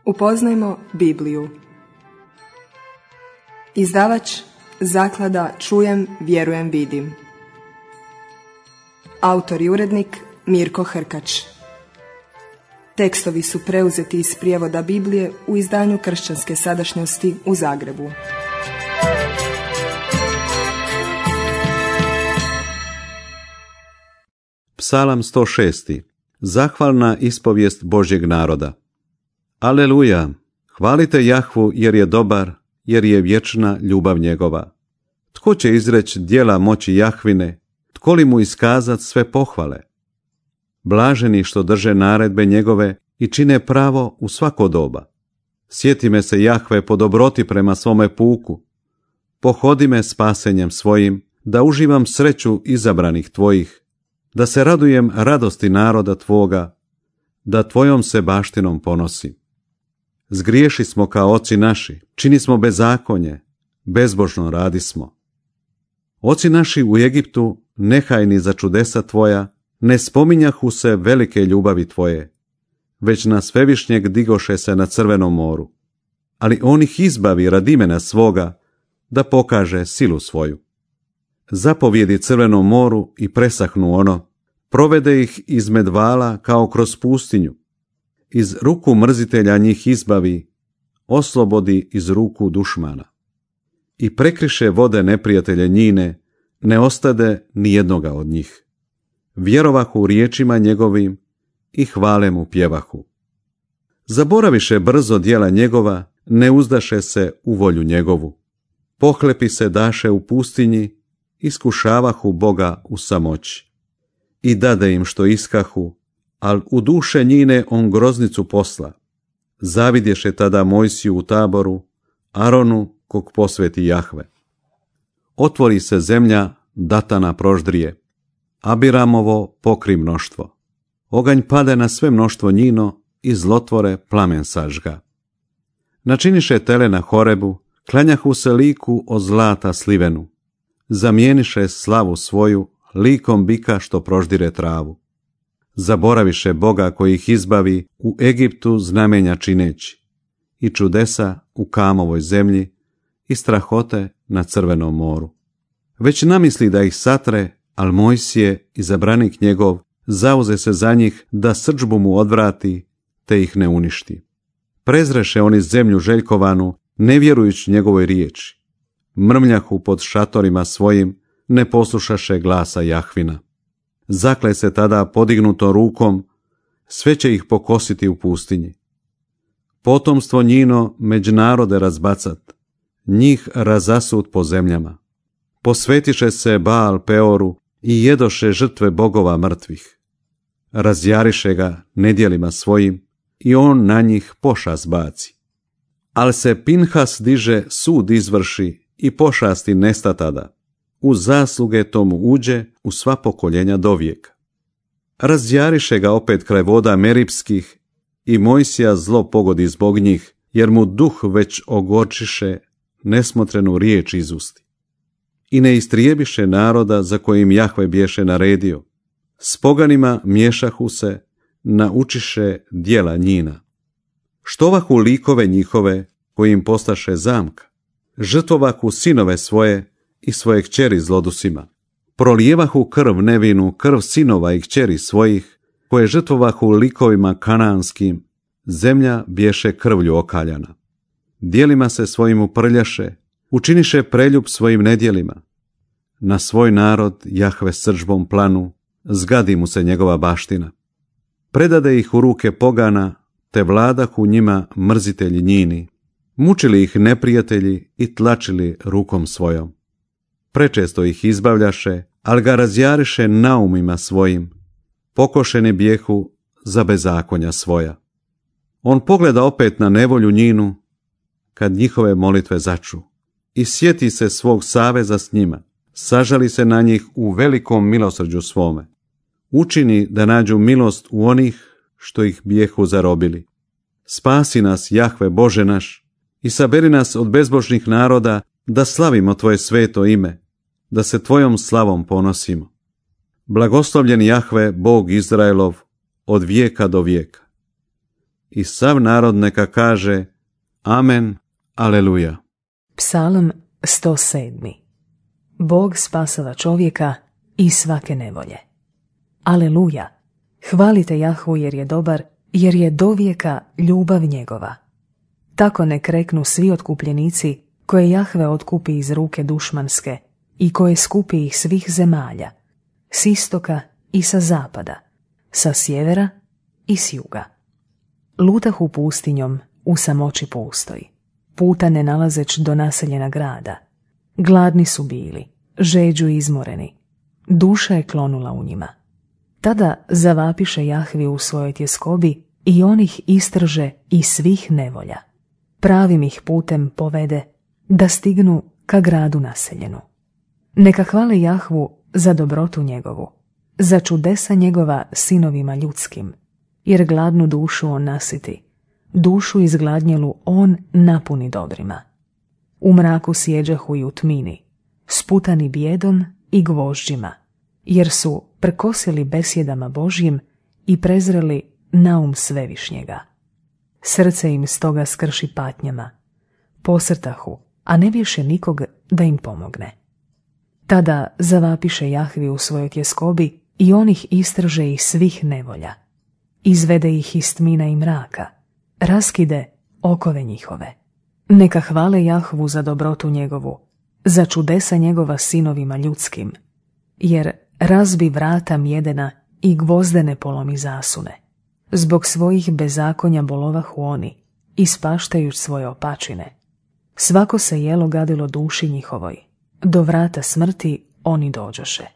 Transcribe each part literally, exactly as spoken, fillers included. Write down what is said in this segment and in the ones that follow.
Upoznajmo Bibliju. Izdavač Zaklada Čujem, vjerujem, vidim. Autor i urednik Mirko Hrkač. Tekstovi su preuzeti iz prijevoda Biblije u izdanju Kršćanske sadašnjosti u Zagrebu. Psalam sto šest. Zahvalna ispovijest Božjeg naroda. Aleluja! Hvalite Jahvu jer je dobar, jer je vječna ljubav njegova. Tko će izreći djela moći Jahvine? Tko li mu iskazat sve pohvale? Blaženi što drže naredbe njegove i čine pravo u svako doba. Sjeti me se, Jahve, po dobroti prema svome puku. Pohodi me spasenjem svojim, da uživam sreću izabranih tvojih, da se radujem radosti naroda tvoga, da tvojom se baštinom ponosim. Zgriješi smo kao oci naši, čini smo bezakonje, bezbožno radismo. Oci naši u Egiptu, nehajni za čudesa tvoja, ne spominjahu se velike ljubavi tvoje, već na svevišnjeg digoše se na crvenom moru. Ali on ih izbavi radi imena svoga, da pokaže silu svoju. Zapovjedi crvenom moru i presahnu ono, provede ih iz medvala kao kroz pustinju. Iz ruku mrzitelja njih izbavi, oslobodi iz ruku dušmana. I prekriše vode neprijatelje njine, ne ostade ni jednoga od njih. Vjerovahu riječima njegovim i hvale mu pjevahu. Zaboraviše brzo djela njegova, ne uzdaše se u volju njegovu. Pohlepi se daše u pustinji, iskušavahu Boga u samoći. I dade im što iskahu, al u duše njine on groznicu posla. Zavidješe tada Mojsiju u taboru, Aronu kog posveti Jahve. Otvori se zemlja, Datana proždrije, Abiramovo pokri mnoštvo. Oganj pade na sve mnoštvo njino i zlotvore plamen sažga. Načiniše tele na Horebu, klanjahu se liku od zlata slivenu. Zamijeniše slavu svoju likom bika što proždire travu. Zaboraviše Boga koji ih izbavi u Egiptu znamenja čineći, i čudesa u Kamovoj zemlji, i strahote na Crvenom moru. Već namisli da ih satre, al Mojsije, izabranik njegov, zauze se za njih da srdžbu mu odvrati, te ih ne uništi. Prezreše oni zemlju željkovanu, ne vjerujući njegovoj riječi. Mrmljahu pod šatorima svojim, ne poslušaše glasa Jahvina. Zakle se tada podignuto rukom, sve će ih pokositi u pustinji. Potomstvo njino među narode razbacat, njih razasut po zemljama. Posvetiše se Baal Peoru i jedoše žrtve bogova mrtvih. Razjariše ga nedjelima svojim i on na njih pošast baci. Al se Pinhas diže, sud izvrši i pošasti nesta tada. U zasluge tomu uđe u sva pokoljenja dovijeka. Razjariše ga opet kraj voda Meripskih i Mojsija zlo pogodi zbog njih, jer mu duh već ogorčiše nesmotrenu riječ iz usti. I ne istrijebiše naroda za kojim Jahve bješe naredio. S poganima miješahu se, naučiše djela njina. Štovahu likove njihove, kojim postaše zamka. Žrtvovahu sinove svoje i svoje kćeri zlodusima. Prolijevahu krv nevinu, krv sinova i kćeri svojih, koje žrtvovahu likovima kananskim, zemlja bješe krvlju okaljana. Djelima se svojim uprljaše, učiniše preljub svojim nedjelima. Na svoj narod Jahve srdžbom planu, zgadi mu se njegova baština. Predade ih u ruke pogana, te vladahu njima mrzitelji njini. Mučili ih neprijatelji i tlačili rukom svojom. Prečesto ih izbavljaše, al ga razjariše naumima svojim. Pokošeni bijehu za bezakonja svoja. On pogleda opet na nevolju njinu, kad njihove molitve začu, i sjeti se svog saveza s njima, sažali se na njih u velikom milosrđu svome. Učini da nađu milost u onih što ih bijehu zarobili. Spasi nas, Jahve Bože naš, i saberi nas od bezbožnih naroda, da slavimo tvoje sveto ime, da se tvojom slavom ponosimo. Blagoslovljen Jahve, Bog Izraelov, od vijeka do vijeka. i sav narod neka kaže Amen, aleluja. Psalam sto sedam. Bog spasava čovjeka i svake nevolje. Aleluja! Hvalite Jahvu jer je dobar, jer je dovijeka ljubav njegova. Tako nek reknu svi otkupljenici koje Jahve otkupi iz ruke dušmanske i koje skupi ih svih zemalja, s istoka i sa zapada, sa sjevera i s juga. Lutahu pustinjom u samoći pustoj, puta ne nalazeć do naseljena grada. Gladni su bili, žeđu izmoreni, duša je klonula u njima. Tada zavapiše Jahvi u svojoj tjeskobi i on ih istrže iz svih nevolja. Pravim ih putem povede da stignu ka gradu naseljenu. Neka hvale Jahvu za dobrotu njegovu, za čudesa njegova sinovima ljudskim, jer gladnu dušu on nasiti, dušu izgladnjelu on napuni dobrima. U mraku sjeđahu i u tmini, sputani bijedom i gvožđima, jer su prekosili besjedama Božjim i prezreli naum svevišnjega. Srce im stoga skrši patnjama, posrtahu, a ne bješe nikog da im pomogne. Tada zavapiše Jahvi u svojoj tjeskobi i on ih istrže iz svih nevolja. Izvede ih iz tmina i mraka, raskide okove njihove. Neka hvale Jahvu za dobrotu njegovu, za čudesa njegova sinovima ljudskim, jer razbi vrata mjedena i gvozdene polomi zasune. Zbog svojih bezakonja bolovahu oni, ispaštajuć svoje opačine. Svako se jelo gadilo duši njihovoj, do vrata smrti oni dođoše.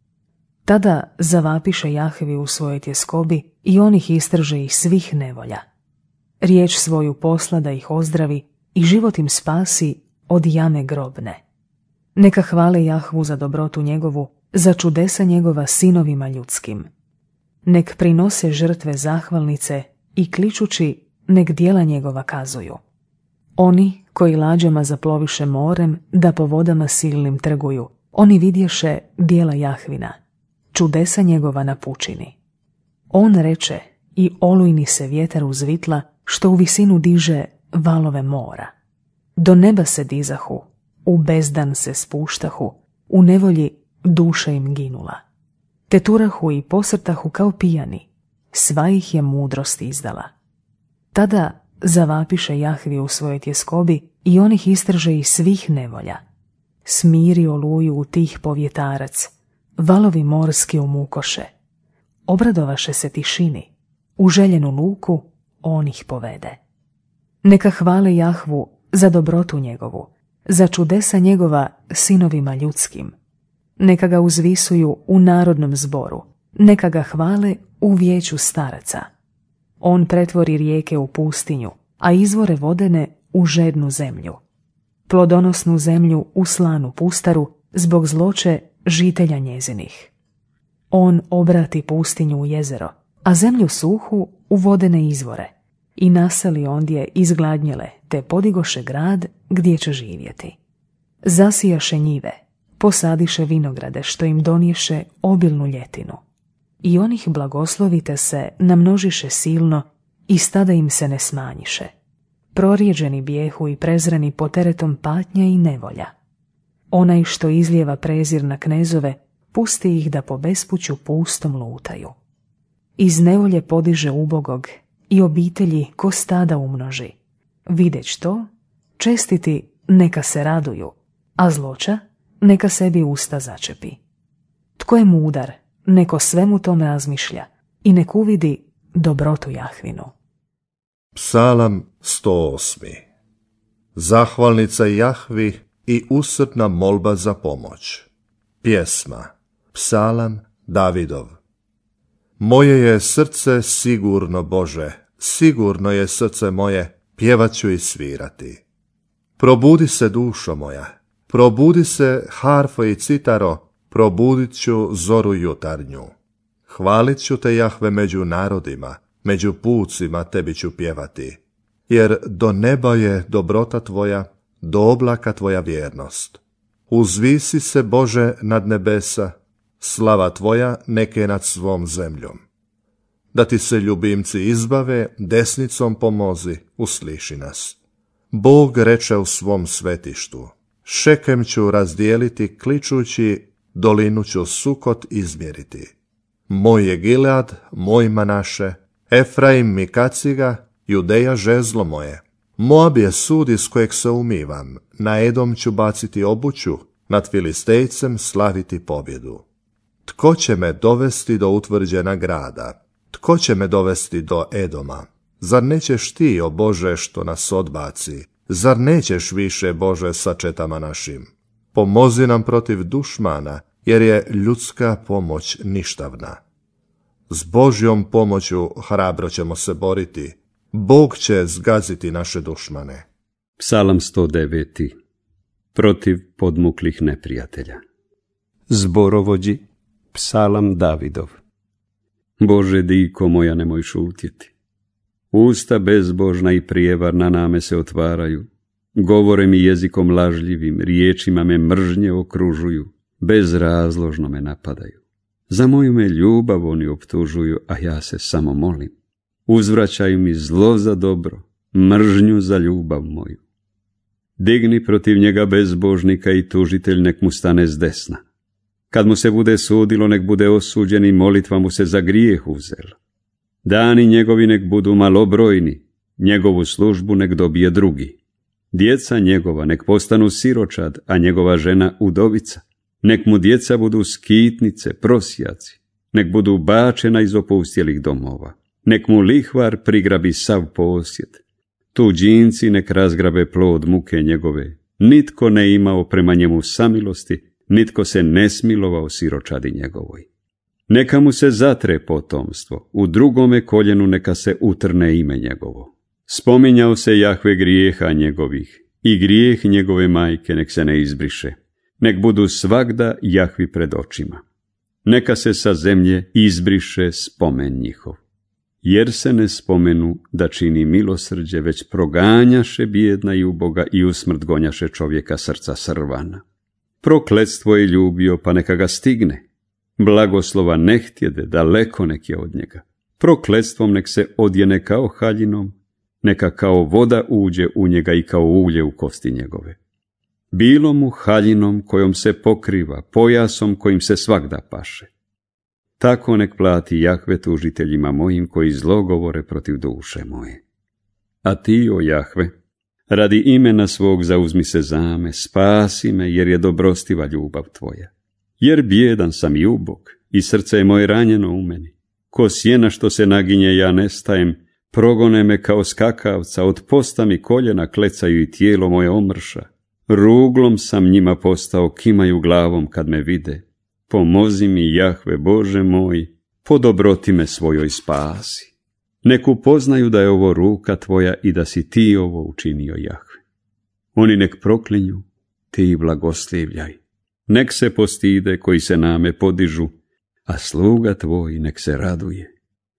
Tada zavapiše Jahvi u svojoj tjeskobi i on ih istrže iz svih nevolja. Riječ svoju posla da ih ozdravi i život im spasi od jame grobne. Neka hvale Jahvu za dobrotu njegovu, za čudesa njegova sinovima ljudskim. Nek prinose žrtve zahvalnice i kličući nek djela njegova kazuju. Oni koji lađama zaploviše morem da po vodama silnim trguju, oni vidješe djela Jahvina, čudesa njegova na pučini. On reče i olujni se vjetar uzvitla što u visinu diže valove mora. Do neba se dizahu, u bezdan se spuštahu, u nevolji duša im ginula. Te turahu i posrtahu kao pijani, sva ih je mudrost izdala. Tada zavapiše Jahvi u svojoj tjeskobi i on ih istrže iz svih nevolja. Smiri oluju u tih povjetarac, valovi morski umukoše. Obradovaše se tišini, u željenu luku on ih povede. Neka hvale Jahvu za dobrotu njegovu, za čudesa njegova sinovima ljudskim. Neka ga uzvisuju u narodnom zboru, neka ga hvale u vijeću staraca. On pretvori rijeke u pustinju, a izvore vodene u žednu zemlju. Plodonosnu zemlju u slanu pustaru zbog zloće žitelja njezinih. On obrati pustinju u jezero, a zemlju suhu u vodene izvore i naseli ondje izgladnjele te podigoše grad gdje će živjeti. Zasijaše njive, posadiše vinograde što im doniješe obilnu ljetinu. I onih blagoslovite se namnožiše silno i stada im se ne smanjiše. Prorijeđeni bijehu i prezreni po teretom patnja i nevolja. Onaj što izlijeva prezir na knezove, pusti ih da po bespuću pustom lutaju. Iz nevolje podiže ubogog i obitelji ko stada umnoži. Videć to, čestiti neka se raduju, a zloća neka sebi usta začepi. Tko je mudar, neko svemu tom razmišlja i nek uvidi dobrotu Jahvinu. Psalam sto osam. Zahvalnica Jahvi i usrdna molba za pomoć. Pjesma. Psalam Davidov. Moje je srce sigurno, Bože, sigurno je srce moje, pjevat ću i svirati. Probudi se, dušo moja, probudi se, harfo i citaro, probudit ću zoru jutarnju. Hvalit ću te, Jahve, među narodima, među pucima tebi ću pjevati. Jer do neba je dobrota tvoja, do oblaka tvoja vjernost. Uzvisi se, Bože, nad nebesa, slava tvoja neke nad svom zemljom. Da ti se ljubimci izbave, desnicom pomozi, usliši nas. Bog reče u svom svetištu, Šekem ću razdijeliti kličući, dolinu ću Sukot izmjeriti. Moj je Gilead, moj Manaše, Efraim mi kaciga, Judeja žezlo moje. Moab je sud iz kojeg se umivam, na Edom ću baciti obuću, nad Filistejcem slaviti pobjedu. Tko će me dovesti do utvrđena grada? Tko će me dovesti do Edoma? Zar nećeš ti, o Bože, što nas odbaci? Zar nećeš više, Bože, sa četama našim? Pomozi nam protiv dušmana, jer je ljudska pomoć ništavna. S Božjom pomoću hrabro ćemo se boriti. Bog će zgaziti naše dušmane. Psalam sto devet. Protiv podmuklih neprijatelja. Zborovođi, psalam Davidov. Bože, diko moja, nemoj šutjeti. Usta bezbožna i prijevarna name se otvaraju. Govore mi jezikom lažljivim, riječima me mržnje okružuju, bezrazložno me napadaju. Za moju me ljubav oni optužuju, a ja se samo molim. Uzvraćaju mi zlo za dobro, mržnju za ljubav moju. Digni protiv njega bezbožnika i tužitelj, nek mu stane s desna. Kad mu se bude sudilo, nek bude osuđen i molitva mu se za grijeh uzela. Dani njegovi nek budu malobrojni, njegovu službu nek dobije drugi. Djeca njegova nek postanu siročad, a njegova žena udovica. Nek mu djeca budu skitnice, prosjaci, nek budu bačena iz opustjelih domova. Nek mu lihvar prigrabi sav posjed. Tuđinci nek razgrabe plod muke njegove. Nitko ne imao prema njemu samilosti, nitko se ne smilovao siročadi njegovoj. Neka mu se zatre potomstvo, u drugome koljenu neka se utrne ime njegovo. Spominjao se Jahve grijeha njegovih, i grijeh njegove majke nek se ne izbriše. Nek budu svagda Jahvi pred očima. Neka se sa zemlje izbriše spomen njihov. Jer se ne spomenu da čini milosrđe, već proganjaše bijedna i uboga i u smrt gonjaše čovjeka srca srvana. Prokletstvo je ljubio, pa neka ga stigne. Blagoslova ne htjede, daleko nek je od njega. Prokletstvom nek se odjene kao haljinom, neka kao voda uđe u njega i kao ulje u kosti njegove. Bilo mu haljinom kojom se pokriva, pojasom kojim se svagda paše. Tako nek plati Jahve tužiteljima mojim koji zlo govore protiv duše moje. A ti, o Jahve, radi imena svog zauzmi se za me, spasi me, jer je dobrostiva ljubav tvoja. Jer bijedan sam i ubog, i srce je moje ranjeno u meni. Ko sjena što se naginje, ja nestajem, progone me kao skakavca, od posta mi koljena klecaju i tijelo moje omrša. Ruglom sam njima postao, kimaju glavom kad me vide. Pomozi mi, Jahve, Bože moj, po dobroti me svojoj spasi. Nek upoznaju da je ovo ruka tvoja i da si ti ovo učinio, Jahve. Oni nek proklinju, ti blagoslivljaj. Nek se postide koji se name podižu, a sluga tvoj nek se raduje.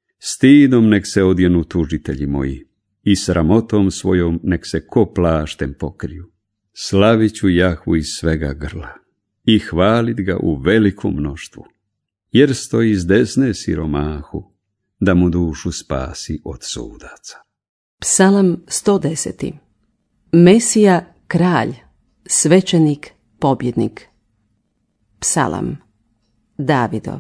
Stidom nek se odjenu tužitelji moji, i sramotom svojom nek se ko plaštem pokriju. Slavit ću Jahvu iz svega grla i hvalit ga u velikom mnoštvu, jer stoji s desne siromahu, da mu dušu spasi od sudaca. Psalam sto deset. Mesija, kralj, svećenik, pobjednik. Psalam Davidov.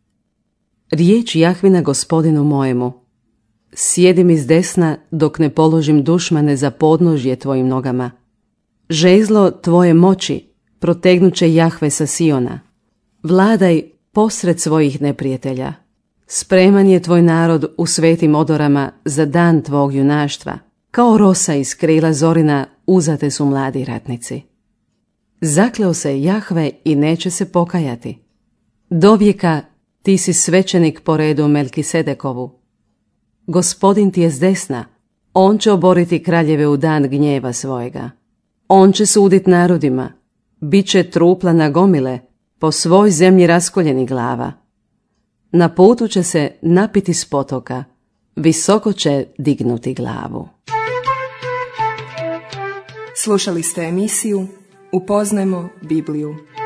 Riječ Jahvina gospodinu mojemu. Sjedi mi s desna dok ne položim dušmane za podnožje tvojim nogama. Žezlo tvoje moći protegnuće Jahve sa Siona. Vladaj posred svojih neprijatelja. Spreman je tvoj narod u svetim odorama za dan tvog junaštva. Kao rosa iz krila zorina uzate su mladi ratnici. Zakleo se Jahve i neće se pokajati. Dovijeka ti si svećenik po redu Melkisedekovu. Gospodin ti je s desna, on će oboriti kraljeve u dan gnjeva svojega. On će sudit narodima, bit će trupla na gomile, po svoj zemlji raskoljenih glava. Na putu će se napiti s potoka, visoko će dignuti glavu. Slušali ste emisiju Upoznajmo Bibliju.